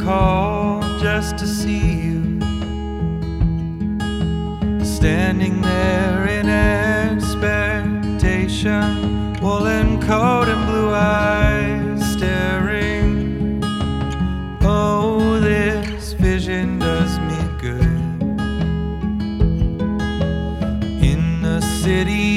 call just to see you, standing there in expectation, woolen coat and blue eyes staring. Oh, this vision does me good. In the city